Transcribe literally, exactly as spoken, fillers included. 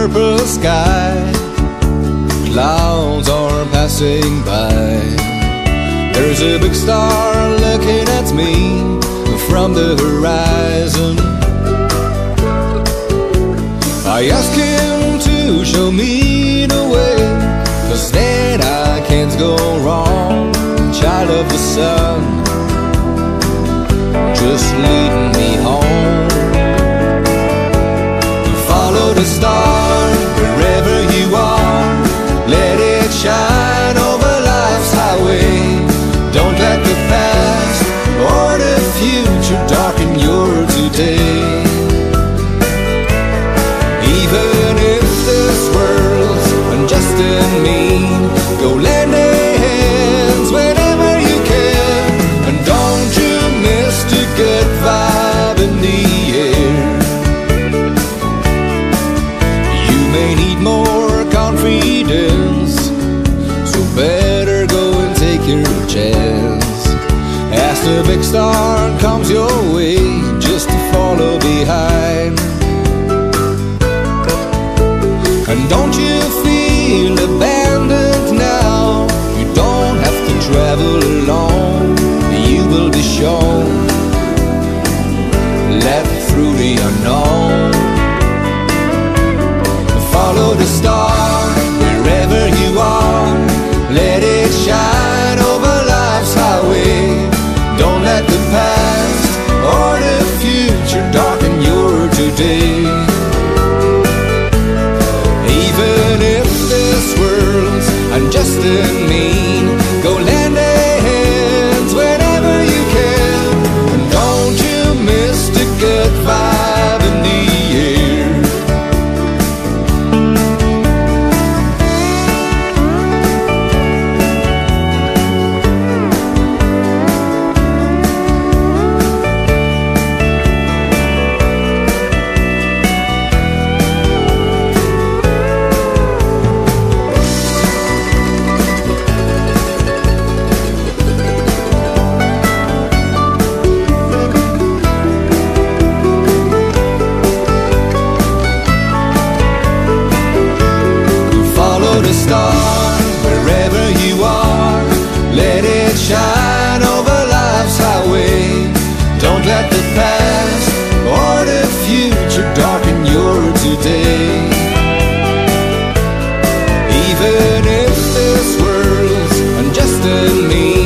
purple sky. Clouds are passing by. There's a big star looking at me from the horizon. I ask him to show me the way, 'cause then I can't go wrong. Child of the sun, just lead me home. Follow the star wherever you are. Let it shine over life's highway. Don't let the past or the future darken your today. Even if this world's unjust and mean, go lend a hand whenever you can. And don't you miss the good vibe in the air. You may need more confidence, so better go and take your chance. As the big star comes your way, just to follow behind. And don't you feel abandoned now? You don't have to travel alone. You will be shown, led through the unknown. Follow the star wherever you are. Let it shine over life's highway. Don't let the past or the future darken your today. Even if this world's unjust and mean, go lend a hand whenever you can. And don't you miss the good vibe in the air. The star wherever you are. Let it shine over life's highway. Don't let the past or the future darken your today. Even if this world's unjust and mean,